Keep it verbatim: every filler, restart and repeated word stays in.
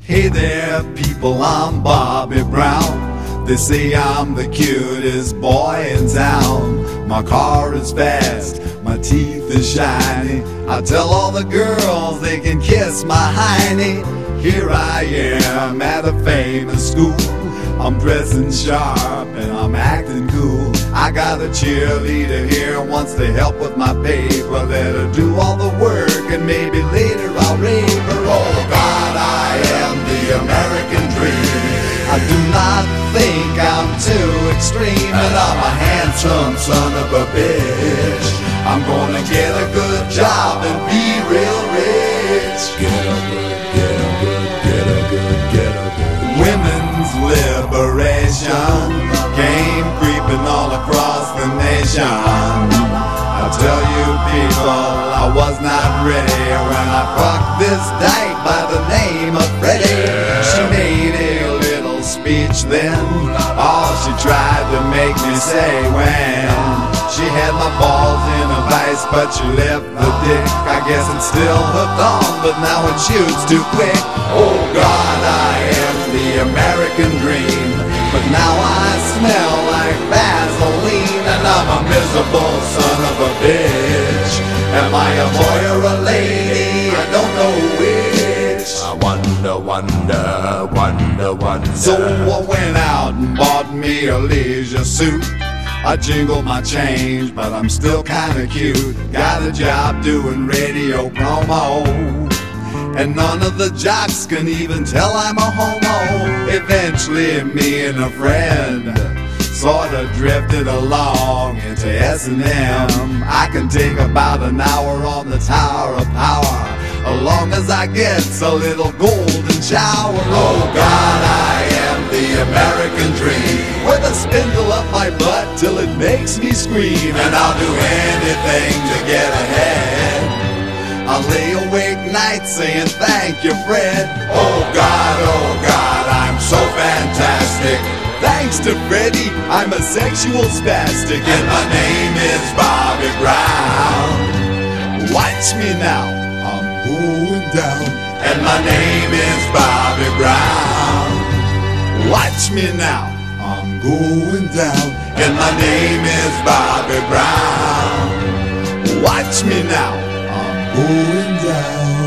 Hey there, people, I'm Bobby Brown. They say I'm the cutest boy in town. My car is fast, my teeth is shiny. I tell all the girls they can kiss my hiney. Here I am at a famous school. I'm dressing sharp and I'm acting cool. I got a cheerleader here who wants to help with my paper. Let her do all the work and maybe later I'll rape her. Oh God, I am the American dream. I do not think I'm too extreme, and I'm a handsome son of a bitch. I'm gonna get a good job and be real rich. Get a good, get a good, get a good, get a good. Women's liberation came creeping all across the nation. I tell you people, I was not ready when I fucked this dyke by the name of Freddie. She made a little speech then, all she tried to make me say when she had my balls in a vice, but she left the dick. I guess it's still hooked on, but now it shoots too quick. Oh God, I am the American dream, but now I smell like Vaseline, and I'm a miserable son of a bitch. Am I a boy or a lady? I don't know which. I wonder, wonder, wonder, wonder. So I went out and bought me a leisure suit. I jingled my change, but I'm still kinda cute. Got a job doing radio promo, and none of the jocks can even tell I'm a homo. Eventually me and a friend sorta drifted along into S and M. I can take about an hour on the Tower of Power, as long as I get a little golden shower. Oh God, I am the American dream, with a spindle up my butt till it makes me scream. And I'll do anything to get ahead. I'll lay awake nights saying thank you, Fred. Oh God, oh God, I'm so fantastic. Thanks to Freddie, I'm a sexual spastic, and my name is Bobby Brown. Watch me now, I'm going down. And my name is Bobby Brown. Watch me now, I'm going down. And my name is Bobby Brown. Watch me now, I'm going down.